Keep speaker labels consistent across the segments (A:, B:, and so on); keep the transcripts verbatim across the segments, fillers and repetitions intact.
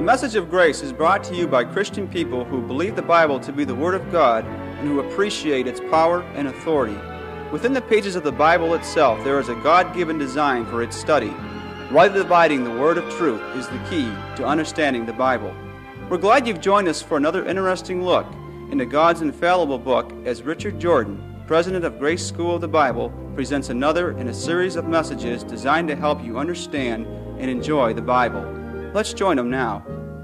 A: Message of Grace is brought to you by Christian people who believe the Bible to be the Word of God and who appreciate its power and authority. Within the pages of the Bible itself, there is a God-given design for its study. Rightly dividing the Word of truth is the key to understanding the Bible. We're glad you've joined us for another interesting look into God's infallible book as Richard Jordan, President of Grace School of the Bible, presents another in a series of messages designed to help you understand and enjoy the Bible. Let's join him now.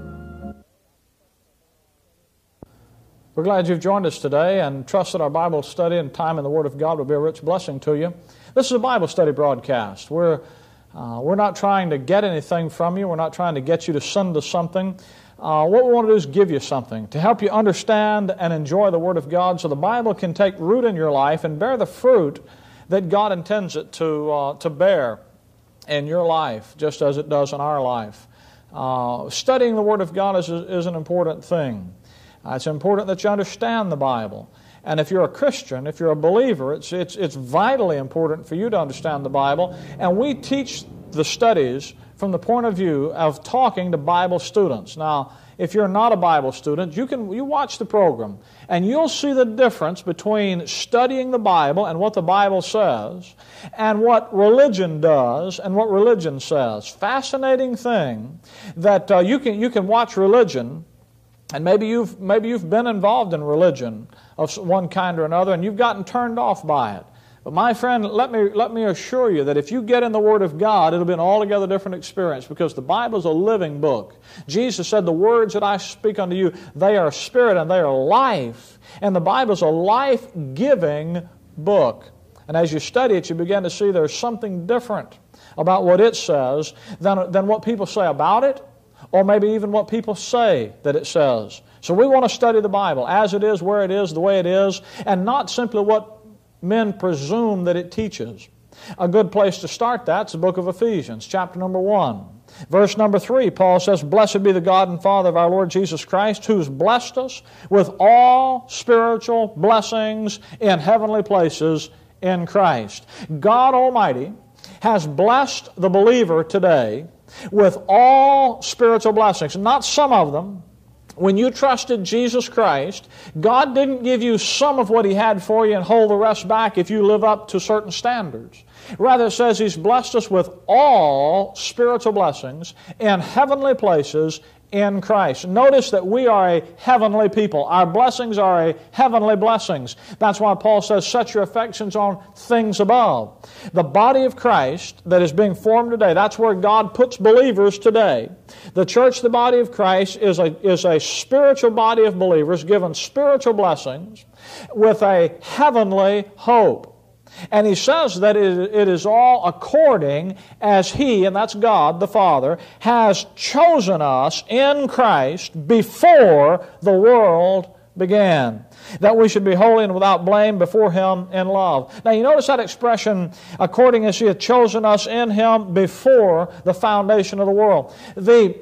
B: We're glad you've joined us today and trust that our Bible study and time in the Word of God will be a rich blessing to you. This is a Bible study broadcast. We're, uh, we're not trying to get anything from you. We're not trying to get you to send us something. Uh, what we want to do is give you something to help you understand and enjoy the Word of God so the Bible can take root in your life and bear the fruit that God intends it to, uh, to bear in your life, just as it does in our life. Uh, studying the Word of God is, is an important thing. Uh, it's important that you understand the Bible. And if you're a Christian, if you're a believer, it's, it's, it's vitally important for you to understand the Bible. And we teach the studies from the point of view of talking to Bible students. Now, if you're not a Bible student, you can you watch the program, and you'll see the difference between studying the Bible and what the Bible says, and what religion does and what religion says. Fascinating thing that uh, you can you can watch religion. And maybe you've maybe you've been involved in religion of one kind or another, and you've gotten turned off by it. But my friend, let me let me assure you that if you get in the Word of God, it'll be an altogether different experience, because the Bible is a living book. Jesus said, "The words that I speak unto you, they are spirit and they are life." And the Bible is a life-giving book. And as you study it, you begin to see there's something different about what it says than than what people say about it, or maybe even what people say that it says. So we want to study the Bible as it is, where it is, the way it is, and not simply what men presume that it teaches. A good place to start that's the book of Ephesians, chapter number one. Verse number three, Paul says, "Blessed be the God and Father of our Lord Jesus Christ, who's blessed us with all spiritual blessings in heavenly places in Christ." God Almighty has blessed the believer today with all spiritual blessings, not some of them. When you trusted Jesus Christ, God didn't give you some of what He had for you and hold the rest back if you live up to certain standards. Rather, it says He's blessed us with all spiritual blessings in heavenly places in Christ. Notice that we are a heavenly people. Our blessings are a heavenly blessings. That's why Paul says, "Set your affections on things above." The body of Christ that is being formed today, that's where God puts believers today. The church, the body of Christ, is a, is a spiritual body of believers given spiritual blessings with a heavenly hope. And he says that it is all according as He, and that's God the Father, has chosen us in Christ before the world began, that we should be holy and without blame before Him in love. Now you notice that expression, according as He had chosen us in Him before the foundation of the world. The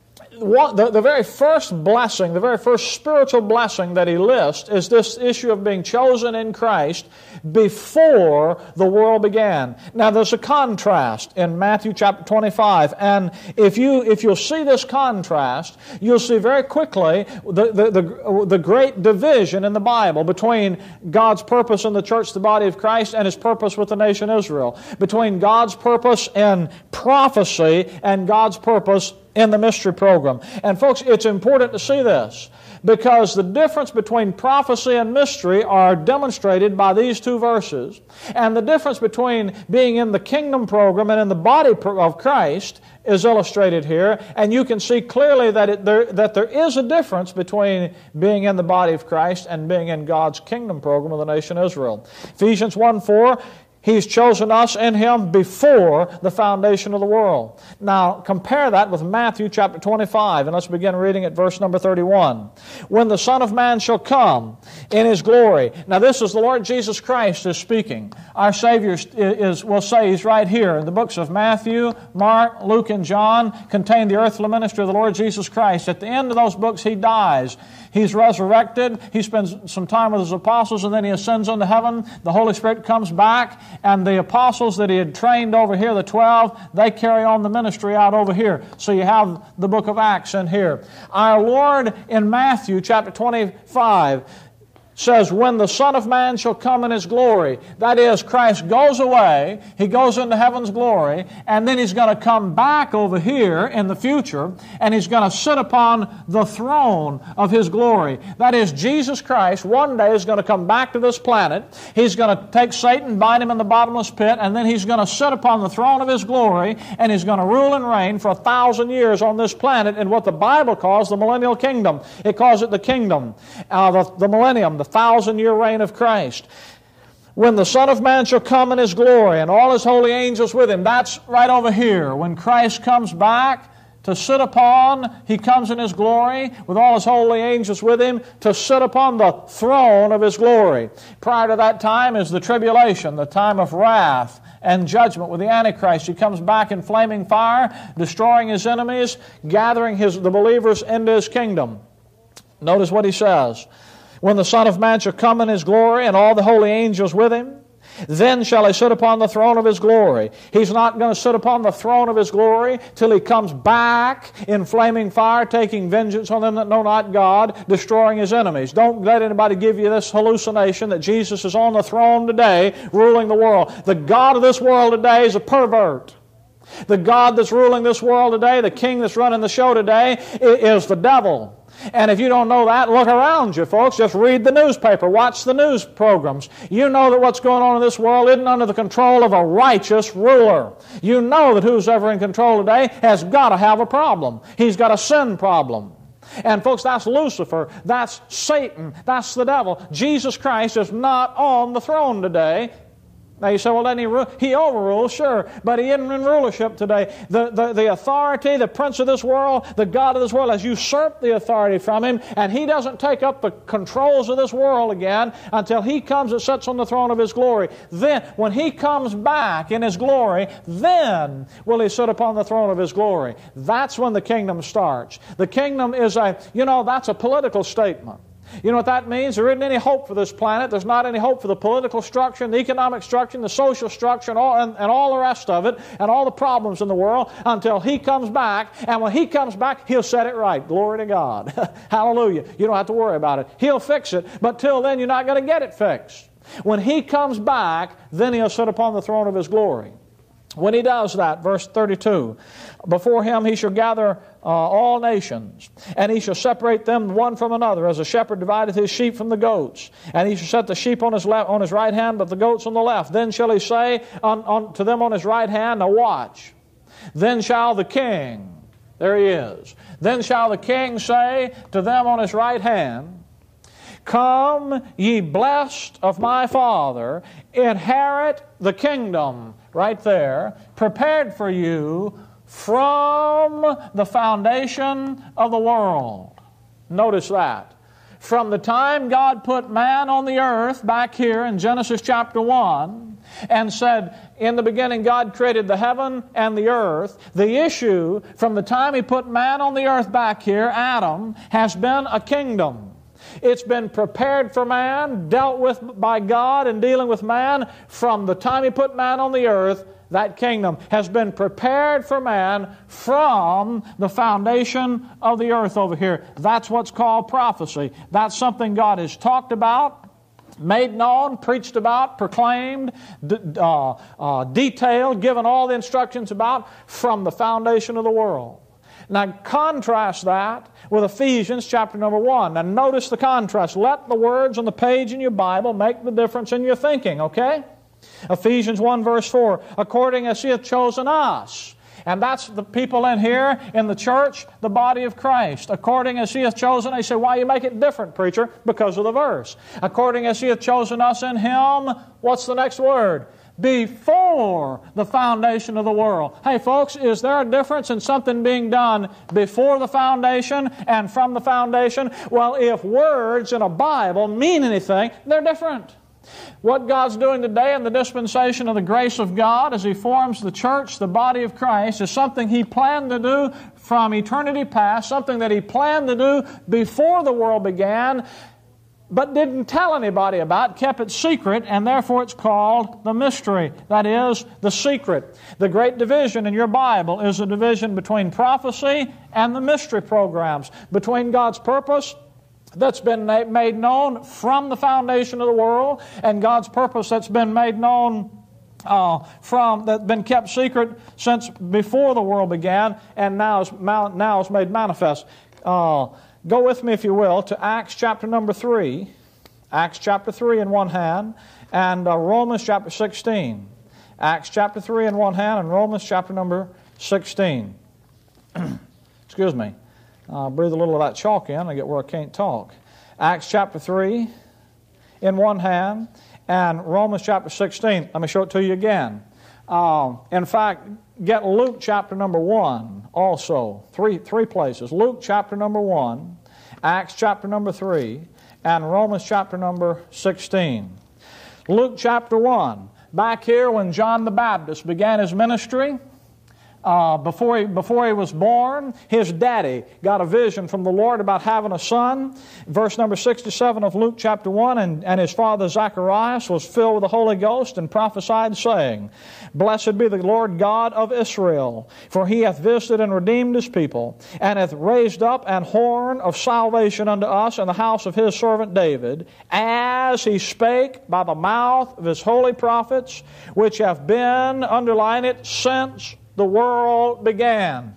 B: One, the, the very first blessing, the very first spiritual blessing that he lists is this issue of being chosen in Christ before the world began. Now there's a contrast in Matthew chapter twenty-five, and if you if you'll see this contrast, you'll see very quickly the, the, the, the great division in the Bible between God's purpose in the church, the body of Christ, and His purpose with the nation Israel, between God's purpose in prophecy and God's purpose in the mystery program. And folks, it's important to see this, because the difference between prophecy and mystery are demonstrated by these two verses. And the difference between being in the kingdom program and in the body of Christ is illustrated here. And you can see clearly that, it, there, that there is a difference between being in the body of Christ and being in God's kingdom program of the nation Israel. Ephesians one four, He's chosen us in Him before the foundation of the world. Now, compare that with Matthew chapter twenty-five, and let's begin reading at verse number thirty-one. "When the Son of Man shall come in His glory." Now, this is the Lord Jesus Christ is speaking. Our Savior is, will say, He's right here. In the books of Matthew, Mark, Luke, and John contain the earthly ministry of the Lord Jesus Christ. At the end of those books, He dies. He's resurrected. He spends some time with His apostles, and then He ascends into heaven. The Holy Spirit comes back, and the apostles that he had trained over here, the twelve, they carry on the ministry out over here. So you have the book of Acts in here. Our Lord in Matthew chapter twenty-five says, when the Son of Man shall come in His glory. That is, Christ goes away, He goes into heaven's glory, and then He's going to come back over here in the future, and He's going to sit upon the throne of His glory. That is, Jesus Christ one day is going to come back to this planet. He's going to take Satan, bind him in the bottomless pit, and then He's going to sit upon the throne of His glory, and He's going to rule and reign for a thousand years on this planet in what the Bible calls the millennial kingdom. It calls it the kingdom, uh, the, the millennium, the thousand-year reign of Christ. When the Son of Man shall come in His glory and all His holy angels with Him. That's right over here. When Christ comes back to sit upon, He comes in His glory with all His holy angels with Him to sit upon the throne of His glory. Prior to that time is the tribulation, the time of wrath and judgment with the Antichrist. He comes back in flaming fire, destroying His enemies, gathering his, the believers into His kingdom. Notice what He says. When the Son of Man shall come in His glory and all the holy angels with Him, then shall He sit upon the throne of His glory. He's not going to sit upon the throne of His glory till He comes back in flaming fire, taking vengeance on them that know not God, destroying His enemies. Don't let anybody give you this hallucination that Jesus is on the throne today, ruling the world. The God of this world today is a pervert. The God that's ruling this world today, the king that's running the show today, is the devil. And if you don't know that, look around you, folks. Just read the newspaper. Watch the news programs. You know that what's going on in this world isn't under the control of a righteous ruler. You know that who's ever in control today has got to have a problem. He's got a sin problem. And folks, that's Lucifer. That's Satan. That's the devil. Jesus Christ is not on the throne today. Now you say, well, then he, he overrules, sure, but he isn't in rulership today. The, the, the authority, the prince of this world, the God of this world has usurped the authority from him, and he doesn't take up the controls of this world again until he comes and sits on the throne of his glory. Then, when he comes back in his glory, then will he sit upon the throne of his glory. That's when the kingdom starts. The kingdom is a, you know, that's a political statement. You know what that means? There isn't any hope for this planet. There's not any hope for the political structure, and the economic structure, and the social structure, and all, and, and all the rest of it, and all the problems in the world until He comes back. And when He comes back, He'll set it right. Glory to God. Hallelujah. You don't have to worry about it. He'll fix it, but till then, you're not going to get it fixed. When He comes back, then He'll sit upon the throne of His glory. When He does that, verse thirty-two, before Him He shall gather uh, all nations, and He shall separate them one from another, as a shepherd divideth his sheep from the goats. And He shall set the sheep on his left, on his right hand, but the goats on the left. Then shall He say on, on, to them on his right hand, now watch. Then shall the king, there he is, then shall the king say to them on his right hand, come, ye blessed of my Father, inherit the kingdom, right there, prepared for you from the foundation of the world. Notice that. From the time God put man on the earth, back here in Genesis chapter one, and said, in the beginning God created the heaven and the earth, the issue from the time He put man on the earth back here, Adam, has been a kingdom. It's been prepared for man, dealt with by God in dealing with man. From the time He put man on the earth, that kingdom has been prepared for man from the foundation of the earth over here. That's what's called prophecy. That's something God has talked about, made known, preached about, proclaimed, d- uh, uh, detailed, given all the instructions about from the foundation of the world. Now contrast that with Ephesians chapter number one. Now notice the contrast. Let the words on the page in your Bible make the difference in your thinking, okay? Ephesians one verse four, according as He hath chosen us. And that's the people in here, in the church, the body of Christ. According as He hath chosen, they say, why you make it different, preacher? Because of the verse. According as He hath chosen us in Him, what's the next word? Before the foundation of the world. Hey folks, is there a difference in something being done before the foundation and from the foundation? Well, if words in a Bible mean anything, they're different. What God's doing today in the dispensation of the grace of God as He forms the church, the body of Christ, is something He planned to do from eternity past, something that He planned to do before the world began. but didn't tell anybody about, kept it secret, and therefore it's called the mystery. That is, the secret. The great division in your Bible is a division between prophecy and the mystery programs, between God's purpose that's been made known from the foundation of the world and God's purpose that's been made known uh, from, that's been kept secret since before the world began and now is, now is made manifest. Uh, go with me, if you will, to Acts chapter number three. Acts chapter three in one hand and uh, Romans chapter sixteen. Acts chapter three in one hand and Romans chapter number sixteen. Excuse me. Uh, breathe a little of that chalk in. I get where I can't talk. Acts chapter three in one hand and Romans chapter sixteen. Let me show it to you again. Uh, in fact, get Luke chapter number one also. Three, three places. Luke chapter number one, Acts chapter number three, and Romans chapter number sixteen. Luke chapter one. Back here when John the Baptist began his ministry, Uh, before he, before he was born, his daddy got a vision from the Lord about having a son. Verse number sixty-seven of Luke chapter one, and, and his father Zacharias was filled with the Holy Ghost and prophesied, saying, Blessed be the Lord God of Israel, for he hath visited and redeemed his people, and hath raised up an horn of salvation unto us in the house of his servant David, as he spake by the mouth of his holy prophets, which have been, underline it, since the world began.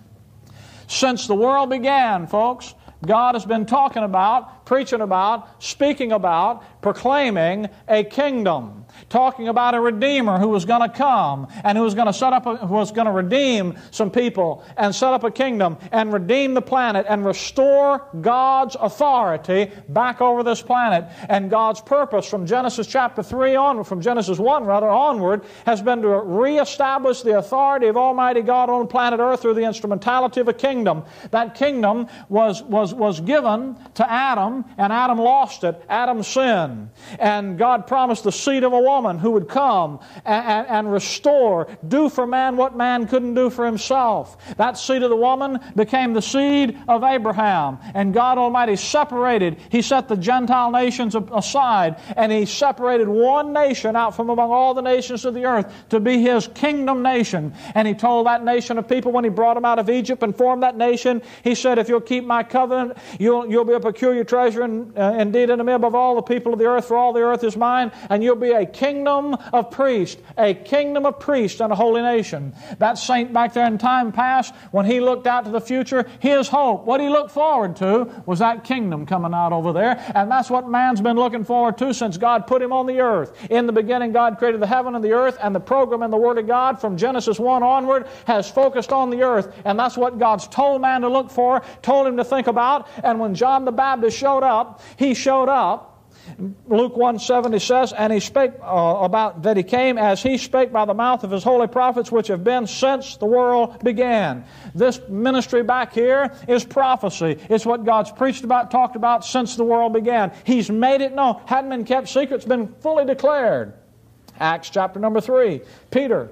B: Since the world began, folks, God has been talking about, preaching about, speaking about, proclaiming a kingdom. Talking about a Redeemer who was going to come and who was going to set up, a, who was going to redeem some people and set up a kingdom and redeem the planet and restore God's authority back over this planet. And God's purpose from Genesis chapter three onward, from Genesis one rather onward, has been to reestablish the authority of Almighty God on planet Earth through the instrumentality of a kingdom. That kingdom was was was given to Adam, and Adam lost it. Adam sinned, and God promised the seed of a woman who would come and, and, and restore, do for man what man couldn't do for himself. That seed of the woman became the seed of Abraham, and God Almighty separated. He set the Gentile nations aside, and He separated one nation out from among all the nations of the earth to be His kingdom nation. And He told that nation of people when He brought them out of Egypt and formed that nation, He said, if you'll keep my covenant, you'll, you'll be a peculiar treasure and, uh, indeed in the midst of all the people of the earth, for all the earth is mine, and you'll be a kingdom of priests, a kingdom of priests and a holy nation. That saint back there in time past, when he looked out to the future, his hope, what he looked forward to, was that kingdom coming out over there. And that's what man's been looking forward to since God put him on the earth. In the beginning, God created the heaven and the earth, and the program in the Word of God from Genesis one onward has focused on the earth. And that's what God's told man to look for, told him to think about. And when John the Baptist showed up, he showed up. Luke one seventy says, and he spake uh, about that he came as he spake by the mouth of his holy prophets, which have been since the world began. This ministry back here is prophecy. It's what God's preached about, talked about since the world began. He's made it known. Hadn't been kept secret. It's been fully declared. Acts chapter number three. Peter.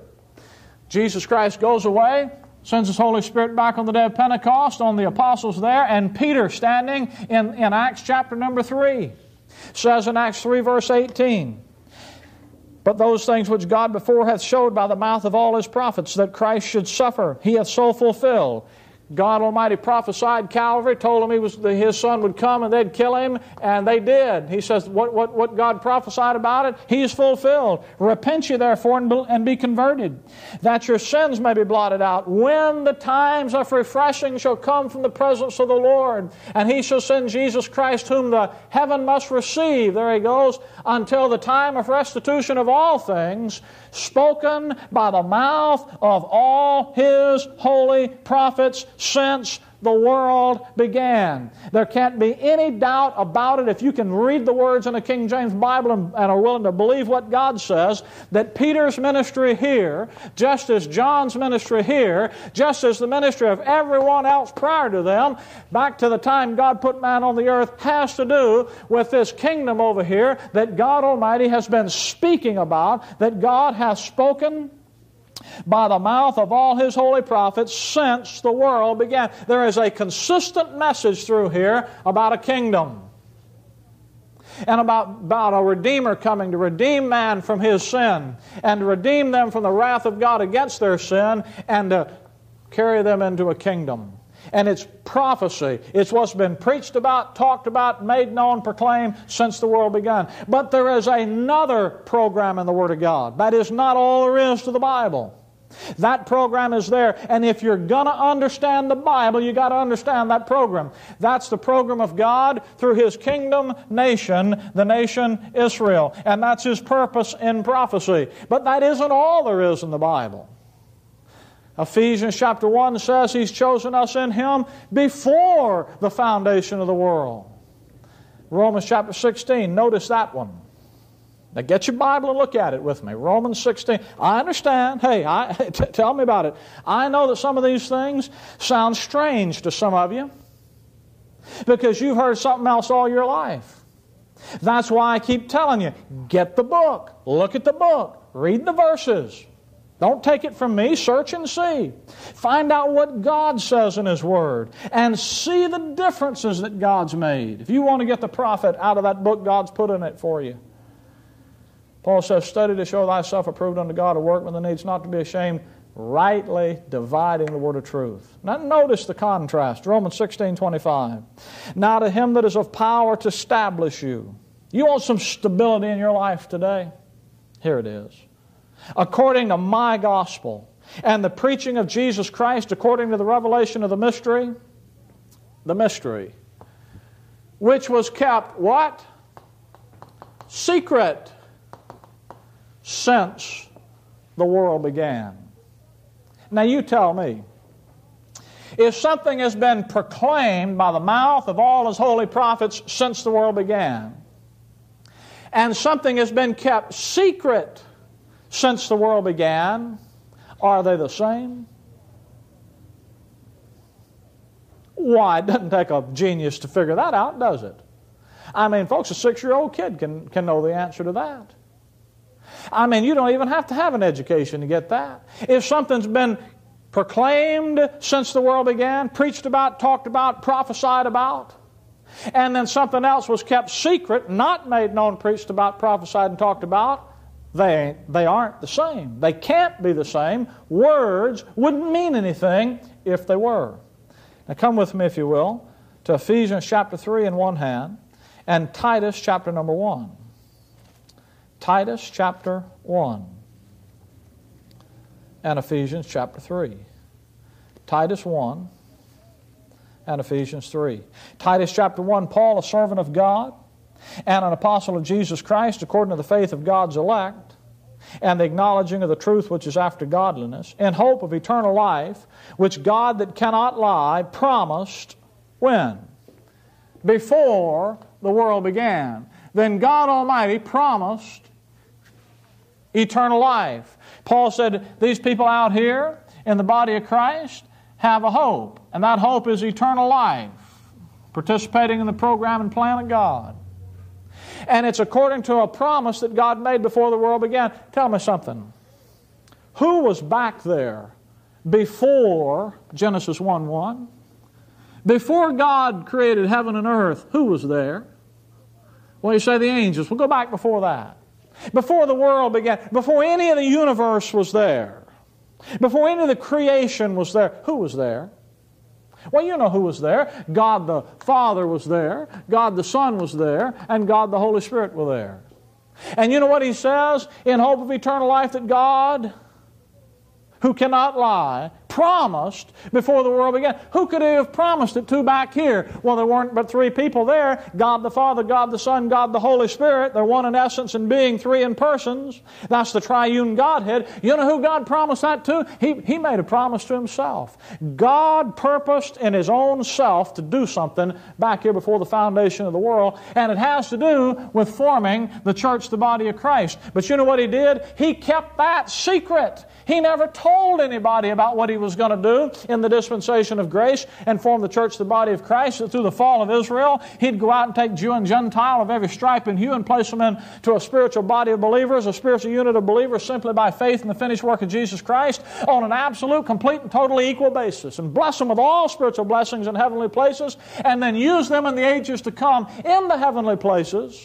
B: Jesus Christ goes away, sends His Holy Spirit back on the day of Pentecost on the apostles there, and Peter standing in, in Acts chapter number three. Says in Acts three verse eighteen, but those things which God before hath showed by the mouth of all His prophets that Christ should suffer, He hath so fulfilled. God Almighty prophesied Calvary, told them he was, that His Son would come and they'd kill Him, and they did. He says what, what, what God prophesied about it, He's fulfilled. Repent ye therefore and be, and be converted, that your sins may be blotted out, when the times of refreshing shall come from the presence of the Lord. And He shall send Jesus Christ, whom the heaven must receive, there he goes, until the time of restitution of all things, spoken by the mouth of all His holy prophets since the world began. There can't be any doubt about it if you can read the words in the King James Bible and, and are willing to believe what God says, that Peter's ministry here, just as John's ministry here, just as the ministry of everyone else prior to them, back to the time God put man on the earth, has to do with this kingdom over here that God Almighty has been speaking about, that God has spoken by the mouth of all His holy prophets since the world began. There is a consistent message through here about a kingdom. and about, about a Redeemer coming to redeem man from his sin and to redeem them from the wrath of God against their sin and to carry them into a kingdom. And it's prophecy. It's what's been preached about, talked about, made known, proclaimed since the world began. But there is another program in the Word of God. That is not all there is to the Bible. That program is there, and if you're going to understand the Bible, you've got to understand that program. That's the program of God through His kingdom nation, the nation Israel. And that's His purpose in prophecy. But that isn't all there is in the Bible. Ephesians chapter one says He's chosen us in Him before the foundation of the world. Romans chapter sixteen, notice that one. Now get your Bible and look at it with me. Romans sixteen. I understand. Hey, I, t- tell me about it. I know that some of these things sound strange to some of you because you've heard something else all your life. That's why I keep telling you, get the book. Look at the book. Read the verses. Don't take it from me. Search and see. Find out what God says in His Word and see the differences that God's made. If you want to get the profit out of that book God's put in it for you. Paul says, study to show thyself approved unto God, a workman that needs not to be ashamed, rightly dividing the word of truth. Now notice the contrast. Romans sixteen twenty-five. Now to Him that is of power to establish you. You want some stability in your life today? Here it is. According to my gospel and the preaching of Jesus Christ, according to the revelation of the mystery, the mystery, which was kept, what? Secret. Since the world began. Now you tell me, if something has been proclaimed by the mouth of all His holy prophets since the world began, and something has been kept secret since the world began, are they the same? Why, it doesn't take a genius to figure that out, does it? I mean, folks, a six-year-old kid can, can know the answer to that. I mean, you don't even have to have an education to get that. If something's been proclaimed since the world began, preached about, talked about, prophesied about, and then something else was kept secret, not made known, preached about, prophesied, and talked about, they, they aren't the same. They can't be the same. Words wouldn't mean anything if they were. Now come with me, if you will, to Ephesians chapter three in one hand, and Titus chapter number one. Titus chapter one and Ephesians chapter three. Titus one and Ephesians three. Titus chapter one, Paul, a servant of God and an apostle of Jesus Christ, according to the faith of God's elect, and the acknowledging of the truth which is after godliness, in hope of eternal life, which God that cannot lie promised when? Before the world began. Then God Almighty promised eternal life. Paul said, these people out here in the body of Christ have a hope, and that hope is eternal life, participating in the program and plan of God. And it's according to a promise that God made before the world began. Tell me something. Who was back there before Genesis one one? Before God created heaven and earth, who was there? Well, you say the angels. We'll go back before that. Before the world began, before any of the universe was there, before any of the creation was there, who was there? Well, you know who was there. God the Father was there, God the Son was there, and God the Holy Spirit were there. And you know what He says? In hope of eternal life, that God, who cannot lie, promised before the world began. Who could He have promised it to back here? Well, there weren't but three people there. God the Father, God the Son, God the Holy Spirit. They're one in essence and being, three in persons. That's the triune Godhead. You know who God promised that to? He, he made a promise to Himself. God purposed in His own self to do something back here before the foundation of the world, and it has to do with forming the church, the body of Christ. But you know what He did? He kept that secret. He never told anybody about what He was going to do in the dispensation of grace and form the church, the body of Christ. Through the fall of Israel, He'd go out and take Jew and Gentile of every stripe and hue and place them into a spiritual body of believers, a spiritual unit of believers, simply by faith in the finished work of Jesus Christ on an absolute, complete, and totally equal basis, and bless them with all spiritual blessings in heavenly places, and then use them in the ages to come in the heavenly places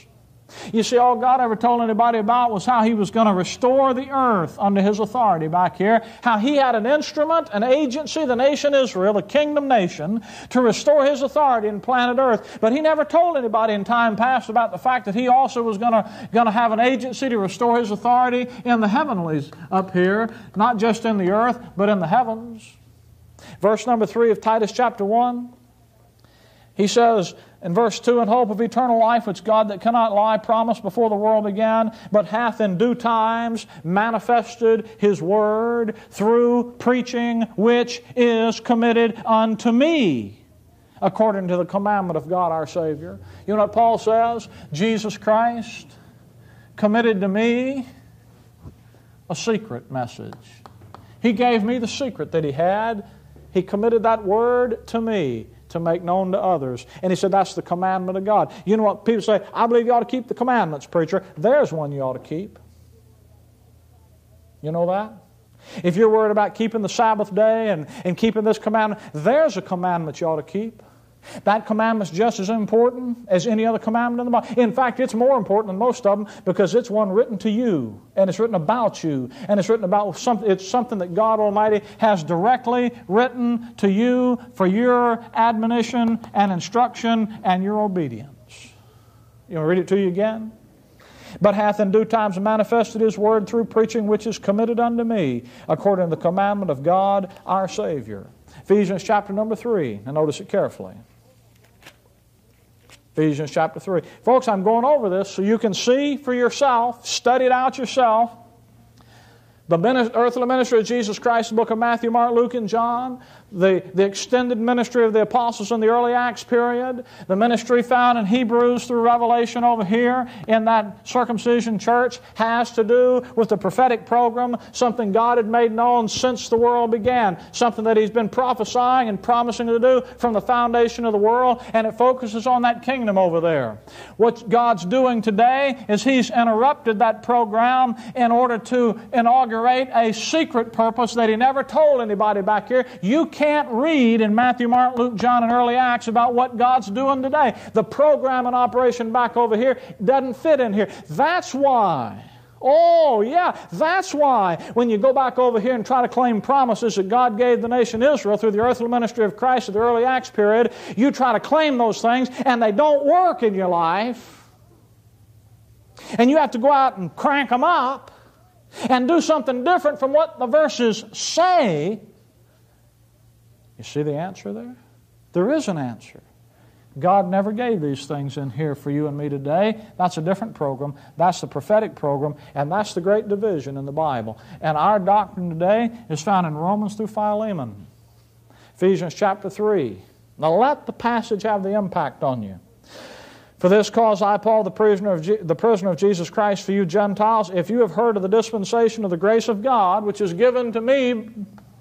B: You see, all God ever told anybody about was how He was going to restore the earth under His authority back here, how He had an instrument, an agency, the nation Israel, the kingdom nation, to restore His authority in planet earth. But He never told anybody in time past about the fact that He also was going to, going to have an agency to restore His authority in the heavenlies up here, not just in the earth, but in the heavens. Verse number three of Titus chapter one, he says, in verse two, in hope of eternal life, which God that cannot lie promised before the world began, but hath in due times manifested His word through preaching, which is committed unto me, according to the commandment of God our Savior. You know what Paul says? Jesus Christ committed to me a secret message. He gave me the secret that He had. He committed that word to me to make known to others. And he said that's the commandment of God. You know what people say? I believe you ought to keep the commandments, preacher. There's one you ought to keep. You know that? If you're worried about keeping the Sabbath day and, and keeping this commandment, there's a commandment you ought to keep. That commandment's just as important as any other commandment in the Bible. In fact, it's more important than most of them because it's one written to you, and it's written about you, and it's written about something. It's something that God Almighty has directly written to you for your admonition and instruction and your obedience. You want to read it to you again? But hath in due times manifested His word through preaching, which is committed unto me, according to the commandment of God our Savior. Ephesians chapter number three, and notice it carefully. Ephesians chapter three. Folks, I'm going over this so you can see for yourself, study it out yourself. The earthly ministry of Jesus Christ, the book of Matthew, Mark, Luke, and John, the, the extended ministry of the apostles in the early Acts period, the ministry found in Hebrews through Revelation over here in that circumcision church has to do with the prophetic program, something God had made known since the world began, something that He's been prophesying and promising to do from the foundation of the world, and it focuses on that kingdom over there. What God's doing today is He's interrupted that program in order to inaugurate a secret purpose that He never told anybody back here. You can't read in Matthew, Mark, Luke, John, and early Acts about what God's doing today. The program and operation back over here doesn't fit in here. That's why. Oh, yeah, that's why when you go back over here and try to claim promises that God gave the nation Israel through the earthly ministry of Christ of the early Acts period, you try to claim those things and they don't work in your life. And you have to go out and crank them up and do something different from what the verses say. You see the answer there? There is an answer. God never gave these things in here for you and me today. That's a different program. That's the prophetic program, and that's the great division in the Bible. And our doctrine today is found in Romans through Philemon. Ephesians chapter three. Now let the passage have the impact on you. For this cause I, Paul, the prisoner of Je- the prisoner of Jesus Christ for you Gentiles, if you have heard of the dispensation of the grace of God, which is given to me,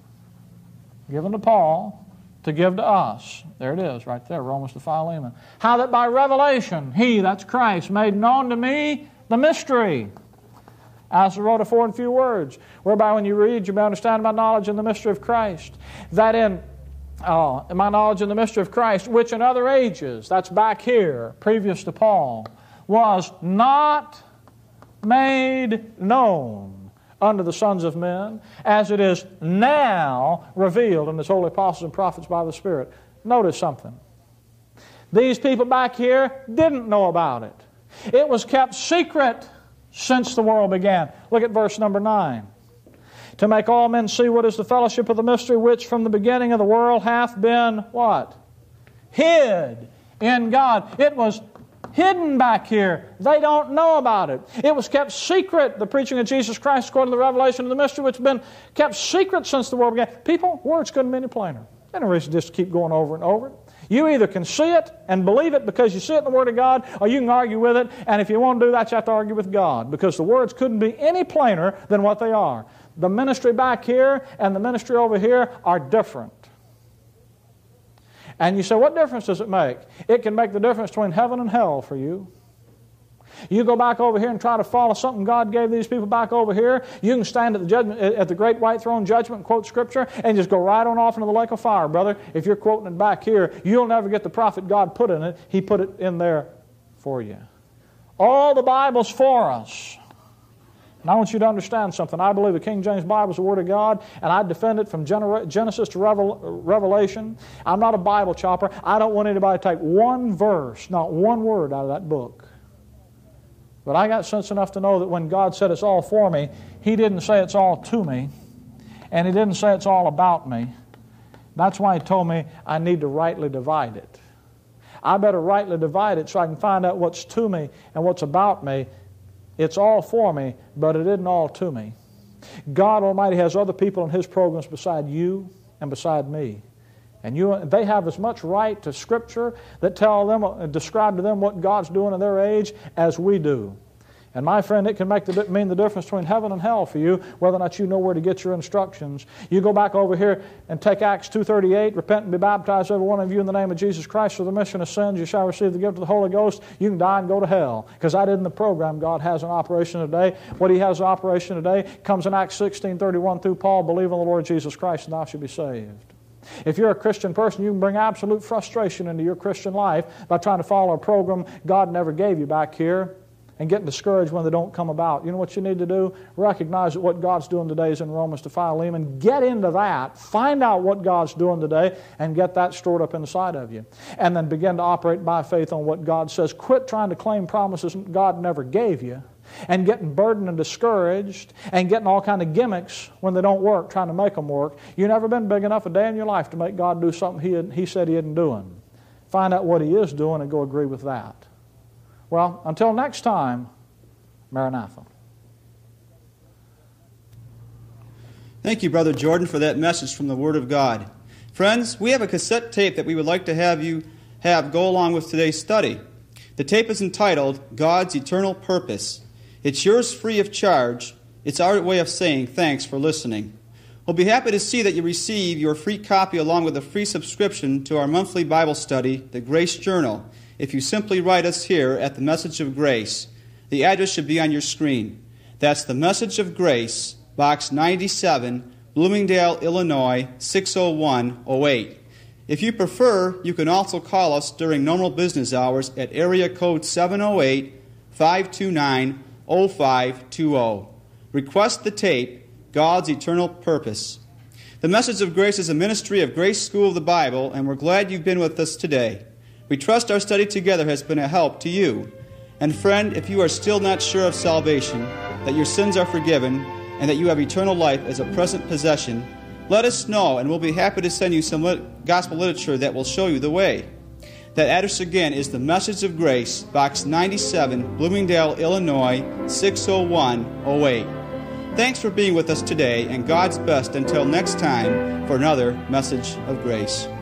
B: given to Paul, to give to us. There it is, right there, Romans to Philemon. How that by revelation, He, that's Christ, made known to me the mystery, as I wrote afore in few words, whereby when you read, you may understand my knowledge in the mystery of Christ, that in Uh, in my knowledge in the mystery of Christ, which in other ages, that's back here, previous to Paul, was not made known unto the sons of men, as it is now revealed in His holy apostles and prophets by the Spirit. Notice something. These people back here didn't know about it. It was kept secret since the world began. Look at verse number nine. To make all men see what is the fellowship of the mystery, which from the beginning of the world hath been, what? Hid in God. It was hidden back here. They don't know about it. It was kept secret, the preaching of Jesus Christ according to the revelation of the mystery, which has been kept secret since the world began. People, words couldn't be any plainer. There's no reason just to keep going over and over it. You either can see it and believe it because you see it in the Word of God, or you can argue with it, and if you want to do that, you have to argue with God, because the words couldn't be any plainer than what they are. The ministry back here and the ministry over here are different. And you say, what difference does it make? It can make the difference between heaven and hell for you. You go back over here and try to follow something God gave these people back over here, you can stand at the judgment, at the great white throne judgment and quote Scripture and just go right on off into the lake of fire, brother. If you're quoting it back here, you'll never get the profit God put in it. He put it in there for you. All the Bible's for us. And I want you to understand something. I believe the King James Bible is the Word of God, and I defend it from Genesis to Revelation. I'm not a Bible chopper. I don't want anybody to take one verse, not one word out of that book. But I got sense enough to know that when God said it's all for me, He didn't say it's all to me, and He didn't say it's all about me. That's why He told me I need to rightly divide it. I better rightly divide it so I can find out what's to me and what's about me. It's all for me, but it isn't all to me. God Almighty has other people in His programs beside you and beside me. And you, they have as much right to Scripture that tell them, describe to them what God's doing in their age as we do. And my friend, it can make the, mean the difference between heaven and hell for you, whether or not you know where to get your instructions. You go back over here and take Acts two thirty-eight, repent and be baptized, every one of you, in the name of Jesus Christ for the remission of sins. You shall receive the gift of the Holy Ghost. You can die and go to hell. Because that isn't the program God has in operation today. What He has in operation today comes in Acts sixteen thirty-one through Paul, believe on the Lord Jesus Christ and thou shalt be saved. If you're a Christian person, you can bring absolute frustration into your Christian life by trying to follow a program God never gave you back here, and getting discouraged when they don't come about. You know what you need to do? Recognize that what God's doing today is in Romans to Philemon. Get into that. Find out what God's doing today and get that stored up inside of you. And then begin to operate by faith on what God says. Quit trying to claim promises God never gave you and getting burdened and discouraged and getting all kind of gimmicks when they don't work, trying to make them work. You've never been big enough a day in your life to make God do something He, he said He isn't doing. Find out what He is doing and go agree with that. Well, until next time, Maranatha.
A: Thank you, Brother Jordan, for that message from the Word of God. Friends, we have a cassette tape that we would like to have you have go along with today's study. The tape is entitled, God's Eternal Purpose. It's yours free of charge. It's our way of saying thanks for listening. We'll be happy to see that you receive your free copy along with a free subscription to our monthly Bible study, the Grace Journal, if you simply write us here at the Message of Grace. The address should be on your screen. That's the Message of Grace, Box ninety-seven, Bloomingdale, Illinois, six oh one oh eight. If you prefer, you can also call us during normal business hours at area code seven oh eight, five two nine, oh five two oh. Request the tape, God's Eternal Purpose. The Message of Grace is a ministry of Grace School of the Bible, and we're glad you've been with us today. We trust our study together has been a help to you. And friend, if you are still not sure of salvation, that your sins are forgiven, and that you have eternal life as a present possession, let us know, and we'll be happy to send you some lit- gospel literature that will show you the way. That address again is the Message of Grace, Box ninety-seven, Bloomingdale, Illinois, six oh one oh eight. Thanks for being with us today, and God's best until next time for another Message of Grace.